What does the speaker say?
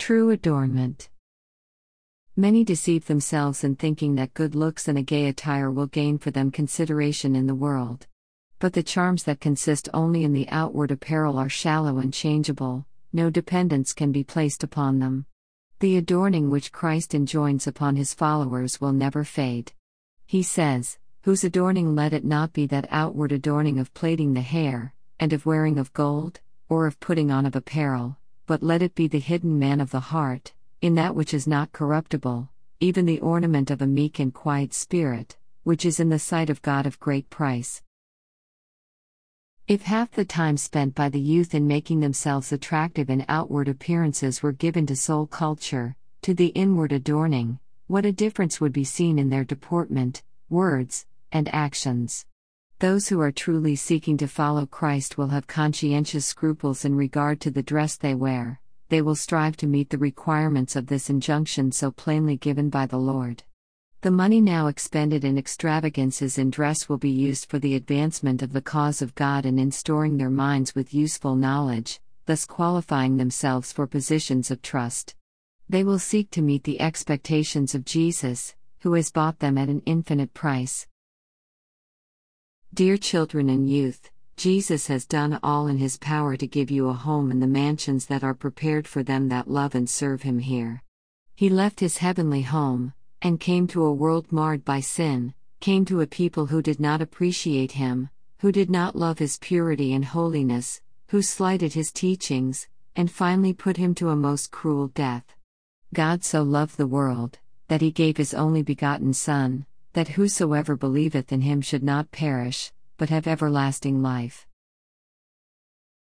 True adornment. Many deceive themselves in thinking that good looks and a gay attire will gain for them consideration in the world. But the charms that consist only in the outward apparel are shallow and changeable, no dependence can be placed upon them. The adorning which Christ enjoins upon his followers will never fade. He says, "Whose adorning let it not be that outward adorning of plaiting the hair, and of wearing of gold, or of putting on of apparel, but let it be the hidden man of the heart, in that which is not corruptible, even the ornament of a meek and quiet spirit, which is in the sight of God of great price." If half the time spent by the youth in making themselves attractive in outward appearances were given to soul culture, to the inward adorning, what a difference would be seen in their deportment, words, and actions. Those who are truly seeking to follow Christ will have conscientious scruples in regard to the dress they wear. They will strive to meet the requirements of this injunction so plainly given by the Lord. The money now expended in extravagances in dress will be used for the advancement of the cause of God and in storing their minds with useful knowledge, thus qualifying themselves for positions of trust. They will seek to meet the expectations of Jesus, who has bought them at an infinite price. Dear children and youth, Jesus has done all in his power to give you a home in the mansions that are prepared for them that love and serve him here. He left his heavenly home, and came to a world marred by sin, came to a people who did not appreciate him, who did not love his purity and holiness, who slighted his teachings, and finally put him to a most cruel death. God so loved the world, that he gave his only begotten Son, that whosoever believeth in him should not perish, but have everlasting life.